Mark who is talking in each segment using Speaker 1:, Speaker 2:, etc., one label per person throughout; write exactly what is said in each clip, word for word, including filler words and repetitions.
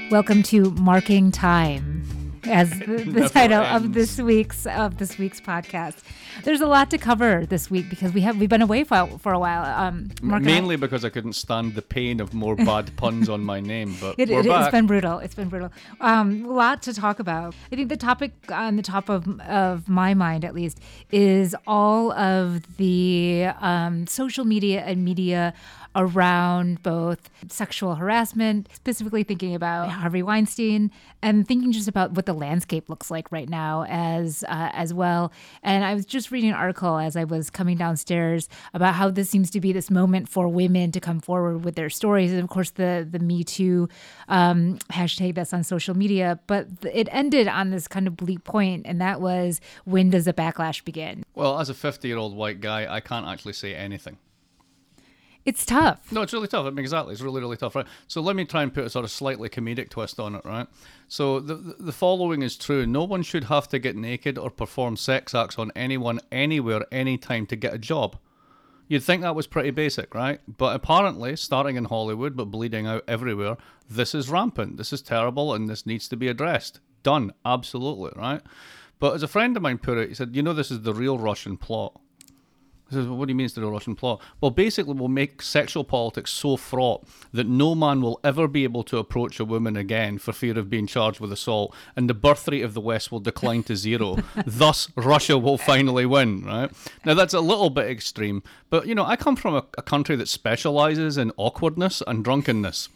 Speaker 1: Welcome to Marking Time, as the, the title ends. of this week's of this week's podcast. There's a lot to cover this week because we have we've been away for, for a while. Um, Mark
Speaker 2: Mainly I, because I couldn't stand the pain of more bad puns on my name. But
Speaker 1: it,
Speaker 2: we're
Speaker 1: it,
Speaker 2: back.
Speaker 1: It's been brutal. It's been brutal. Um, a lot to talk about. I think the topic on the top of of my mind, at least, is all of the um, social media and media around both sexual harassment, specifically thinking about Harvey Weinstein, and thinking just about what the landscape looks like right now as uh, as well. And I was just reading an article as I was coming downstairs about how this seems to be this moment for women to come forward with their stories. And of course, the, the Me Too um, hashtag that's on social media. But it ended on this kind of bleak point, and that was, when does the backlash begin?
Speaker 2: Well, as a fifty-year-old white guy, I can't actually say anything.
Speaker 1: It's tough.
Speaker 2: No, it's really tough. I mean, exactly. It's really, really tough, right? So let me try and put a sort of slightly comedic twist on it, right? So the the following is true. No one should have to get naked or perform sex acts on anyone, anywhere, anytime to get a job. You'd think that was pretty basic, right? But apparently, starting in Hollywood, but bleeding out everywhere, this is rampant. This is terrible, and this needs to be addressed. Done. Absolutely, right? But as a friend of mine put it, he said, you know, this is the real Russian plot. He says, well, what do you mean it's the Russian plot? Well, basically, we'll make sexual politics so fraught that no man will ever be able to approach a woman again for fear of being charged with assault, and the birth rate of the West will decline to zero. Thus, Russia will finally win, right? Now, that's a little bit extreme, but, you know, I come from a, a country that specializes in awkwardness and drunkenness.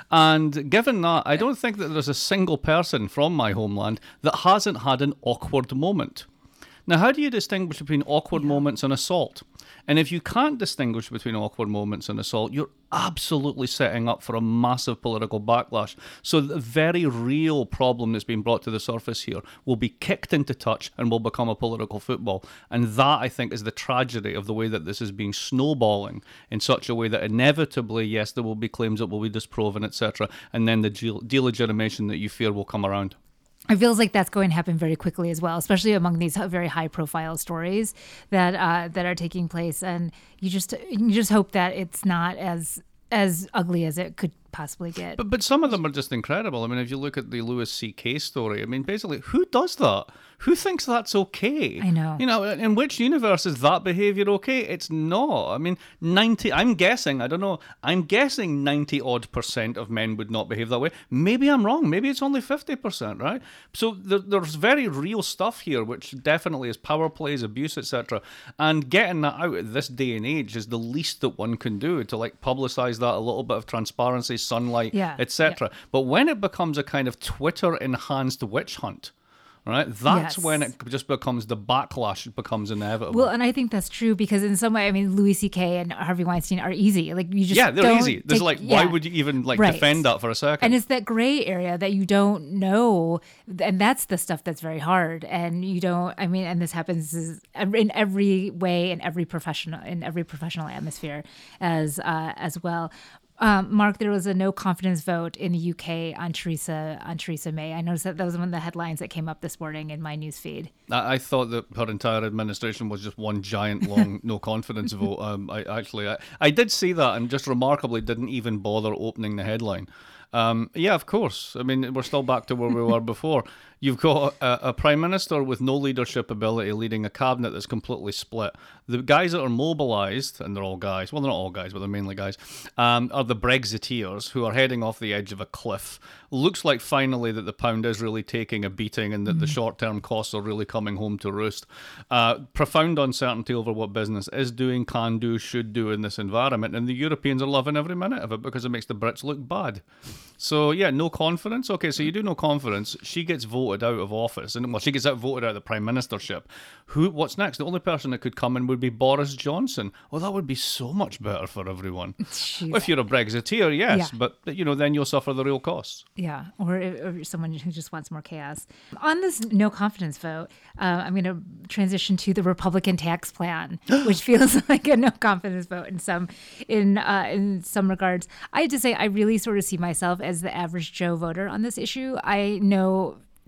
Speaker 2: And given that, I don't think that there's a single person from my homeland that hasn't had an awkward moment. Now, how do you distinguish between awkward yeah. moments and assault? And if you can't distinguish between awkward moments and assault, you're absolutely setting up for a massive political backlash. So the very real problem that's been brought to the surface here will be kicked into touch and will become a political football. And that, I think, is the tragedy of the way that this is being snowballing in such a way that inevitably, yes, there will be claims that will be disproven, et cetera. And then the delegitimation that you fear will come around.
Speaker 1: It feels like that's going to happen very quickly as well, especially among these very high-profile stories that uh, that are taking place, and you just you just hope that it's not as as ugly as it could possibly get.
Speaker 2: But but some of them are just incredible. I mean, if you look at the Louis C K story, I mean, basically, who does that? Who thinks that's okay?
Speaker 1: I know.
Speaker 2: You know, in which universe is that behavior okay? It's not. I mean, ninety, I'm guessing, I don't know, I'm guessing ninety odd percent of men would not behave that way. Maybe I'm wrong. Maybe it's only fifty percent, right? So there, there's very real stuff here, which definitely is power plays, abuse, et cetera. And getting that out at this day and age is the least that one can do to like publicize that, a little bit of transparency, sunlight,
Speaker 1: yeah,
Speaker 2: et cetera. Yeah. But when it becomes a kind of Twitter-enhanced witch hunt, right? That's
Speaker 1: yes.
Speaker 2: when it just becomes, the backlash becomes inevitable.
Speaker 1: Well, and I think that's true because in some way, I mean, Louis C K and Harvey Weinstein are easy. Like you just
Speaker 2: yeah, they're
Speaker 1: don't
Speaker 2: easy. There's
Speaker 1: take,
Speaker 2: like,
Speaker 1: yeah.
Speaker 2: why would you even like
Speaker 1: right.
Speaker 2: defend that for a second?
Speaker 1: And it's that gray area that you don't know, and that's the stuff that's very hard. And you don't. I mean, and this happens in every way in every professional in every professional atmosphere as uh, as well. Um, Mark, there was a no confidence vote in the U K on Theresa on Theresa May. I noticed that that was one of the headlines that came up this morning in my newsfeed.
Speaker 2: I, I thought that her entire administration was just one giant long no confidence vote. Um, I actually, I, I did see that and just remarkably didn't even bother opening the headline. Um, yeah, of course. I mean, we're still back to where we were before. You've got a, a prime minister with no leadership ability leading a cabinet that's completely split. The guys that are mobilised, and they're all guys, well, they're not all guys, but they're mainly guys, um, are the Brexiteers who are heading off the edge of a cliff. Looks like finally that the pound is really taking a beating and that mm. the short-term costs are really coming home to roost. Uh, profound uncertainty over what business is doing, can do, should do in this environment, and the Europeans are loving every minute of it because it makes the Brits look bad. So, yeah, no confidence. Okay, so you do no confidence. She gets voted out of office, and well, she gets out voted out of the prime ministership. Who? What's next? The only person that could come in would be Boris Johnson. Well, that would be so much better for everyone.
Speaker 1: Jeez.
Speaker 2: If you're a Brexiteer, yes,
Speaker 1: yeah.
Speaker 2: but you know, then you'll suffer the real costs.
Speaker 1: Yeah, or, or someone who just wants more chaos. On this no confidence vote, uh, I'm going to transition to the Republican tax plan, which feels like a no confidence vote in some in uh, in some regards. I have to say, I really sort of see myself as the average Joe voter on this issue. I know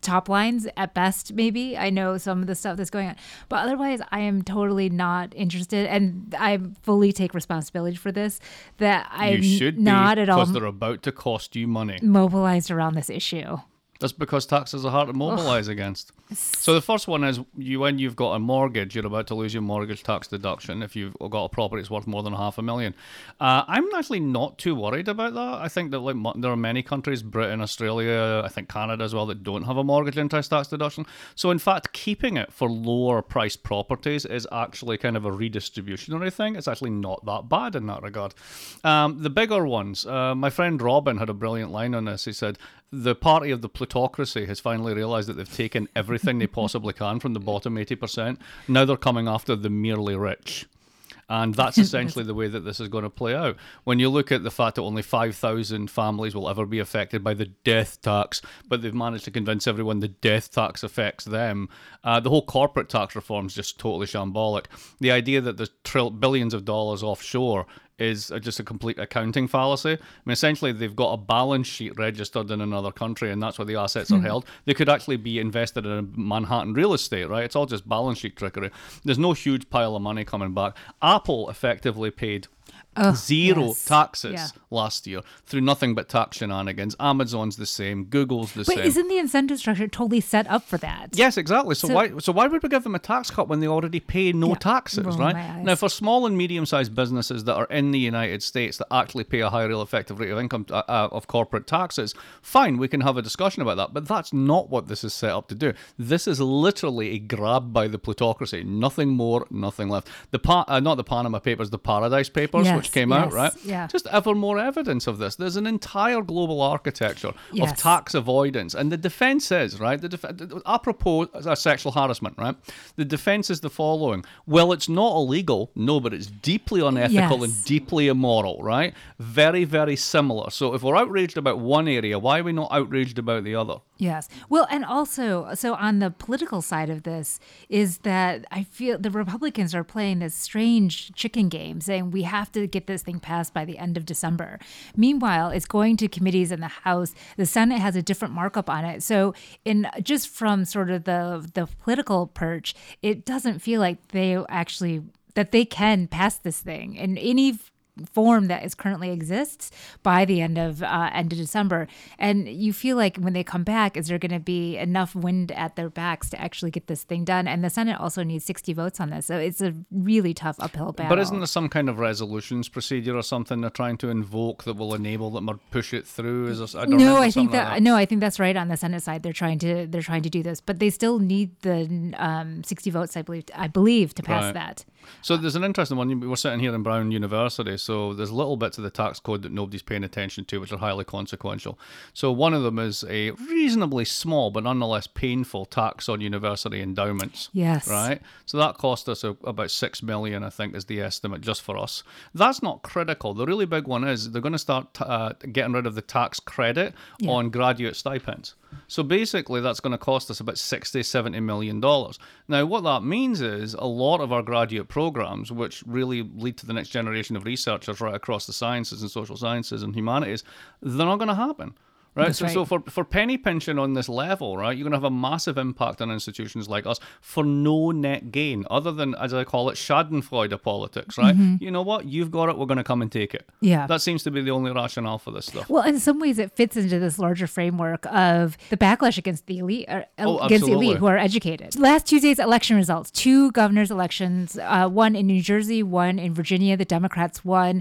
Speaker 1: top lines at best, maybe. I know some of the stuff that's going on. But otherwise, I am totally not interested. And I fully take responsibility for this, that I'm
Speaker 2: You should
Speaker 1: not
Speaker 2: be,
Speaker 1: at all
Speaker 2: because they're about to cost you money.
Speaker 1: mobilized around this issue.
Speaker 2: That's because taxes are hard to mobilise against. So the first one is you when you've got a mortgage, you're about to lose your mortgage tax deduction if you've got a property that's worth more than half a million. Uh, I'm actually not too worried about that. I think that like there are many countries, Britain, Australia, I think Canada as well, that don't have a mortgage interest tax deduction. So in fact, keeping it for lower priced properties is actually kind of a redistributionary thing. It's actually not that bad in that regard. Um, the bigger ones, uh, my friend Robin had a brilliant line on this. He said, the party of the plutocracy has finally realised that they've taken everything they possibly can from the bottom eighty percent. Now they're coming after the merely rich. And that's essentially the way that this is going to play out. When you look at the fact that only five thousand families will ever be affected by the death tax, but they've managed to convince everyone the death tax affects them, uh, the whole corporate tax reform is just totally shambolic. The idea that there's trill- billions of dollars offshore is just a complete accounting fallacy. I mean, essentially, they've got a balance sheet registered in another country, and that's where the assets are held. They could actually be invested in Manhattan real estate, right? It's all just balance sheet trickery. There's no huge pile of money coming back. Apple effectively paid
Speaker 1: Oh,
Speaker 2: zero
Speaker 1: yes.
Speaker 2: taxes
Speaker 1: Yeah.
Speaker 2: last year through nothing but tax shenanigans. Amazon's the same. Google's the
Speaker 1: But
Speaker 2: same.
Speaker 1: isn't the incentive structure totally set up for that?
Speaker 2: Yes, exactly. So,
Speaker 1: So-
Speaker 2: why so why would we give them a tax cut when they already pay no
Speaker 1: Yeah.
Speaker 2: taxes,
Speaker 1: Roll
Speaker 2: right?
Speaker 1: my eyes.
Speaker 2: Now, for small and medium-sized businesses that are in the United States that actually pay a high real effective rate of income uh, uh, of corporate taxes, fine, we can have a discussion about that. But that's not what this is set up to do. This is literally a grab by the plutocracy. Nothing more, nothing less. The pa- uh, not the Panama Papers, the Paradise Papers,
Speaker 1: Yes,
Speaker 2: which came out,
Speaker 1: yes,
Speaker 2: right?
Speaker 1: yeah.
Speaker 2: Just ever more evidence of this. There's an entire global architecture of
Speaker 1: Yes.
Speaker 2: tax avoidance, and the defense is right. The def- apropos uh, sexual harassment, right? The defense is the following: well, it's not illegal, no, but it's deeply unethical
Speaker 1: Yes.
Speaker 2: and deeply immoral, right? Very, very similar. So if we're outraged about one area, why are we not outraged about the other?
Speaker 1: Yes. Well, and also, so on the political side of this is that I feel the Republicans are playing this strange chicken game, saying we have to get this thing passed by the end of December. Meanwhile, it's going to committees in the House. The Senate has a different markup on it. So in just from sort of the the political perch, it doesn't feel like they actually that they can pass this thing in any form that is currently exists by the end of uh, end of December. And you feel like when they come back, is there going to be enough wind at their backs to actually get this thing done? And the Senate also needs sixty votes on this, so it's a really tough uphill battle.
Speaker 2: But isn't there some kind of resolutions procedure or something they're trying to invoke that will enable them or push it through? Is there, I don't
Speaker 1: no,
Speaker 2: remember
Speaker 1: I think
Speaker 2: something
Speaker 1: that,
Speaker 2: like that.
Speaker 1: no, I think that's right on the Senate side. They're trying to they're trying to do this, but they still need the um, sixty votes, I believe, I believe, to pass
Speaker 2: Right.
Speaker 1: that.
Speaker 2: So there's an interesting one. We're sitting here in Brown University, so there's little bits of the tax code that nobody's paying attention to, which are highly consequential. So one of them is a reasonably small but nonetheless painful tax on university endowments.
Speaker 1: Yes.
Speaker 2: Right? So that cost us a, about six million, I think, is the estimate just for us. That's not critical. The really big one is they're going to start uh, getting rid of the tax credit
Speaker 1: Yeah.
Speaker 2: on graduate stipends. So basically, that's going to cost us about sixty, seventy million dollars. Now, what that means is a lot of our graduate programs, which really lead to the next generation of researchers right across the sciences and social sciences and humanities, they're not going to happen. Right?
Speaker 1: That's
Speaker 2: So,
Speaker 1: right.
Speaker 2: so for, for penny pinching on this level, right, you're going to have a massive impact on institutions like us for no net gain, other than, as I call it, schadenfreude politics, right? You know what? You've got it. We're going to come and take it.
Speaker 1: Mm-hmm. Yeah.
Speaker 2: That seems to be the only rationale for this stuff.
Speaker 1: Well, in some ways, it fits into this larger framework of the backlash against the elite, or,
Speaker 2: Oh,
Speaker 1: against the elite
Speaker 2: absolutely.
Speaker 1: who are educated. Last Tuesday's election results: two governors' elections, uh, one in New Jersey, one in Virginia. The Democrats won.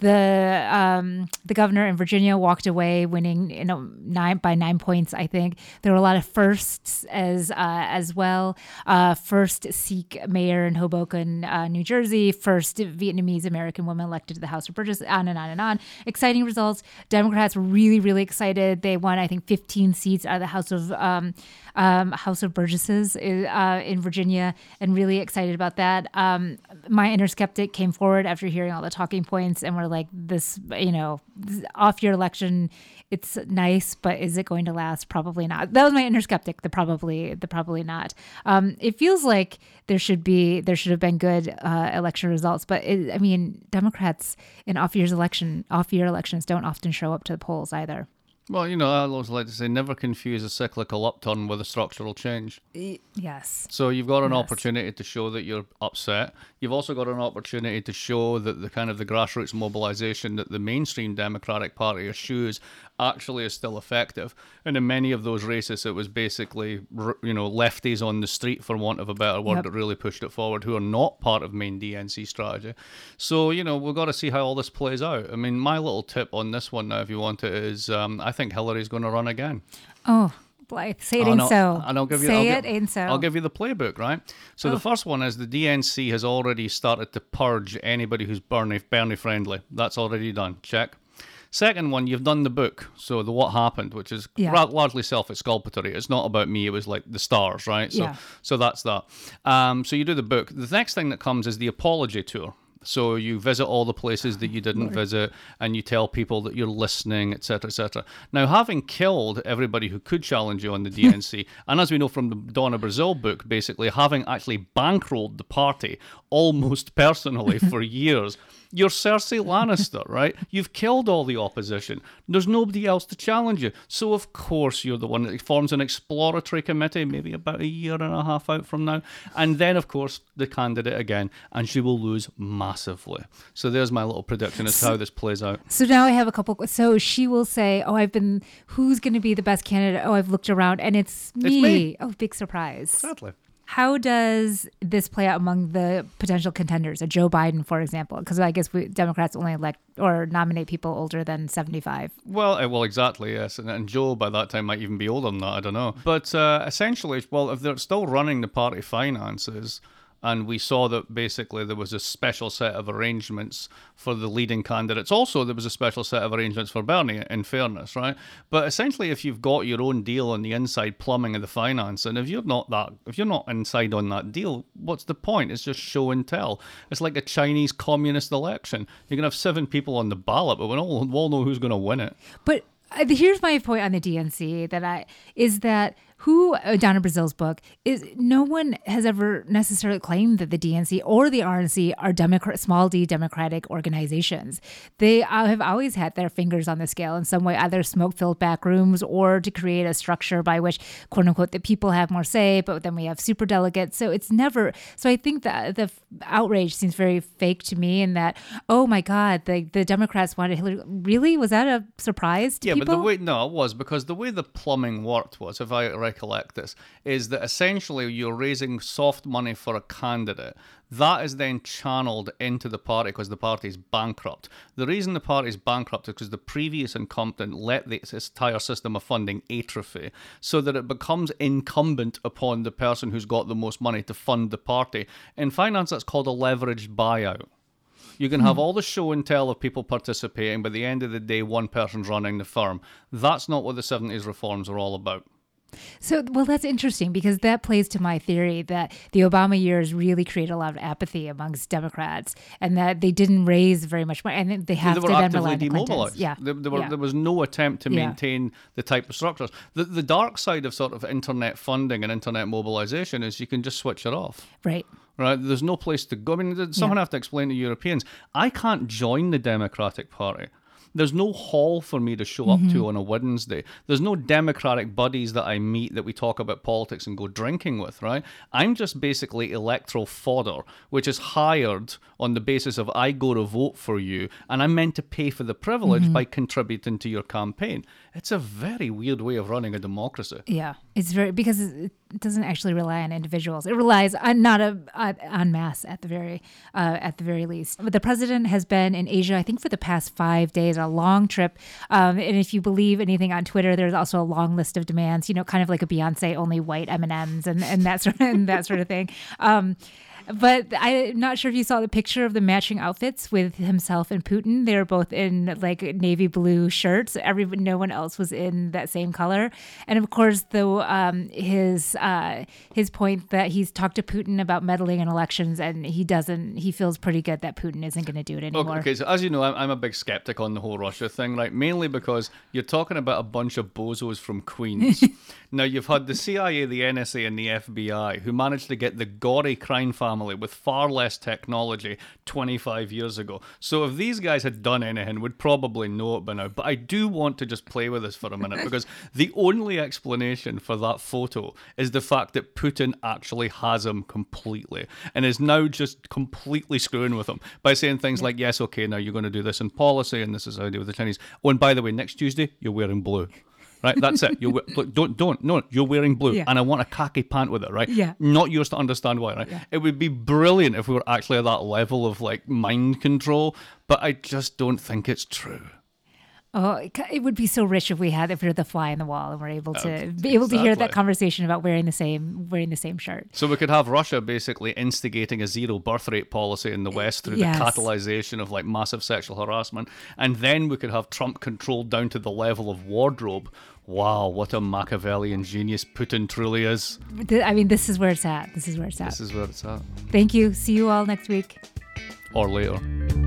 Speaker 1: The um, the governor in Virginia walked away winning, you know, nine by nine points. I think there were a lot of firsts as uh, as well. Uh, first Sikh mayor in Hoboken, uh, New Jersey. First Vietnamese American woman elected to the House of Burgess. On and on and on. Exciting results. Democrats were really, really excited. They won, I think, fifteen seats out of the House of um, um, House of Burgesses uh, in Virginia, and really excited about that. Um, my inner skeptic came forward after hearing all the talking points, and we're like, "This, you know, this off-year election. It's nice, but is it going to last? Probably not." That was my inner skeptic. The probably, the probably not. Um, it feels like there should be, there should have been good uh, election results, but it, I mean, Democrats in off-year's election, off-year elections don't often show up to the polls either.
Speaker 2: Well, you know, I always like to say, never confuse a cyclical upturn with a structural change.
Speaker 1: Y- Yes.
Speaker 2: So you've got an
Speaker 1: Yes.
Speaker 2: opportunity to show that you're upset. You've also got an opportunity to show that the kind of the grassroots mobilization that the mainstream Democratic Party eschews actually is still effective. And in many of those races, it was basically, r- you know, lefties on the street, for want of a better word,
Speaker 1: Yep.
Speaker 2: that really pushed it forward, who are not part of main D N C strategy. So, you know, we've got to see how all this plays out. I mean, my little tip on this one now, if you want it, is um, I think Hillary's going to run again.
Speaker 1: Oh, Blythe, say it
Speaker 2: And
Speaker 1: ain't
Speaker 2: I'll-
Speaker 1: so.
Speaker 2: And I'll give you,
Speaker 1: say
Speaker 2: I'll
Speaker 1: it
Speaker 2: gi-
Speaker 1: ain't so.
Speaker 2: I'll give you the playbook, right? So
Speaker 1: Oh.
Speaker 2: the first one is the D N C has already started to purge anybody who's Bernie, Bernie friendly. That's already done. Check. Second one, you've done the book. So the What Happened, which is
Speaker 1: Yeah.
Speaker 2: ra- largely self-exculpatory. It's not about me. It was like the stars, right? So,
Speaker 1: Yeah.
Speaker 2: so that's that. Um, so you do the book. The next thing that comes is the apology tour. So you visit all the places that you didn't visit, and you tell people that you're listening, et cetera, et cetera. Now, having killed everybody who could challenge you on the D N C, and as we know from the Donna Brazil book, basically having actually bankrolled the party almost personally for years, you're Cersei Lannister, right? You've killed all the opposition. There's nobody else to challenge you. So, of course, you're the one that forms an exploratory committee, maybe about a year and a half out from now. And then, of course, the candidate again, and she will lose massively. So there's my little prediction as to how this plays out.
Speaker 1: So now I have a couple. So she will say, "Oh, I've been. Who's going to be the best candidate? Oh, I've looked around, and it's me.
Speaker 2: me.
Speaker 1: Oh, big surprise."
Speaker 2: Sadly.
Speaker 1: How does this play out among the potential contenders? A Joe Biden, for example, because I guess we, Democrats only elect or nominate people older than seventy-five.
Speaker 2: Well, uh, well, exactly, yes. And, and Joe, by that time, might even be older than that. I don't know. But uh, essentially, well, if they're still running the party finances, and we saw that basically there was a special set of arrangements for the leading candidates. Also, there was a special set of arrangements for Bernie, in fairness, right? But essentially, if you've got your own deal on the inside plumbing of the finance, and if you're not that, if you're not inside on that deal, what's the point? It's just show and tell. It's like a Chinese communist election. You can have seven people on the ballot, but we all, we all know who's going to win it.
Speaker 1: But uh, here's my point on the D N C that I is that who uh, Donna Brazil's book is no one has ever necessarily claimed that the D N C or the R N C are Democrat, small d democratic organizations. They uh, have always had their fingers on the scale in some way, either smoke-filled back rooms or to create a structure by which, quote unquote, the people have more say, but then we have super delegates. So it's never, so I think that the outrage seems very fake to me in that, oh my God, the, the Democrats wanted Hillary. Really? Was that a surprise to
Speaker 2: yeah,
Speaker 1: people?
Speaker 2: but the way, no, it was because the way the plumbing worked was, if I recollect this, is that essentially you're raising soft money for a candidate. That is then channeled into the party because the party is bankrupt. The reason the party is bankrupt is because the previous incumbent let the entire system of funding atrophy so that it becomes incumbent upon the person who's got the most money to fund the party. In finance, that's called a leveraged buyout. You can have all the show and tell of people participating, but at the end of the day, one person's running the firm. That's not what the seventies reforms are all about.
Speaker 1: So, well, that's interesting because that plays to my theory that the Obama years really created a lot of apathy amongst Democrats and that they didn't raise very much money. And they have
Speaker 2: they
Speaker 1: to
Speaker 2: were
Speaker 1: then
Speaker 2: actively
Speaker 1: rely on the Clintons.
Speaker 2: demobilized.
Speaker 1: Yeah.
Speaker 2: There, there, were,
Speaker 1: yeah.
Speaker 2: there was no attempt to
Speaker 1: Yeah.
Speaker 2: maintain the type of structures. The, the dark side of sort of internet funding and internet mobilization is you can just switch it off.
Speaker 1: Right.
Speaker 2: Right, there's no place to go. I mean, someone
Speaker 1: Yeah.
Speaker 2: have to explain to Europeans. I can't join the Democratic Party. There's no hall for me to show up
Speaker 1: Mm-hmm.
Speaker 2: to on a Wednesday. There's no Democratic buddies that I meet that we talk about politics and go drinking with, right? I'm just basically electoral fodder, which is hired on the basis of I go to vote for you, and I'm meant to pay for the privilege
Speaker 1: Mm-hmm.
Speaker 2: by contributing to your campaign. It's a very weird way of running a democracy.
Speaker 1: Yeah. It's very, because it doesn't actually rely on individuals. It relies on not a, on en masse at the very, uh, at the very least. But the president has been in Asia, I think, for the past five days, a long trip. Um, and if you believe anything on Twitter, there's also a long list of demands, you know, kind of like a Beyonce only white M and M's and, and that sort of, and that sort of thing. Um, But I'm not sure if you saw the picture of the matching outfits with himself and Putin. They were both in like navy blue shirts. Every no one else was in that same color. And of course, though, um, his uh, his point that he's talked to Putin about meddling in elections, and he doesn't. He feels pretty good that Putin isn't going to do it anymore.
Speaker 2: Okay, so as you know, I'm, I'm a big skeptic on the whole Russia thing, right? Mainly because you're talking about a bunch of bozos from Queens. Now, you've had the C I A, the N S A, and the F B I who managed to get the gory crime family family with far less technology twenty-five years ago. So if these guys had done anything, we'd probably know it by now. But I do want to just play with this for a minute, because the only explanation for that photo is the fact that Putin actually has him completely and is now just completely screwing with him by saying things like, yes, okay, now you're going to do this in policy and this is how I deal with the Chinese. Oh, and by the way, next Tuesday, you're wearing blue. Right, that's it. You look, don't, don't, no. You're wearing blue,
Speaker 1: yeah.
Speaker 2: and I want a khaki pant with it. Right,
Speaker 1: yeah.
Speaker 2: Not yours to understand why. Right,
Speaker 1: yeah.
Speaker 2: It would be brilliant if we were actually at that level of like mind control, but I just don't think it's true.
Speaker 1: Oh, it would be so rich if we had if we were the fly in the wall and we're able to
Speaker 2: Okay,
Speaker 1: be able to hear
Speaker 2: exactly.
Speaker 1: that conversation about wearing the same wearing the same shirt.
Speaker 2: So we could have Russia basically instigating a zero birth rate policy in the West through
Speaker 1: Yes.
Speaker 2: the catalyzation of like massive sexual harassment, and then we could have Trump controlled down to the level of wardrobe. Wow, what a Machiavellian genius Putin truly is.
Speaker 1: I mean, this is where it's at. This is where it's at.
Speaker 2: This is where it's at.
Speaker 1: Thank you. See you all next week.
Speaker 2: Or later.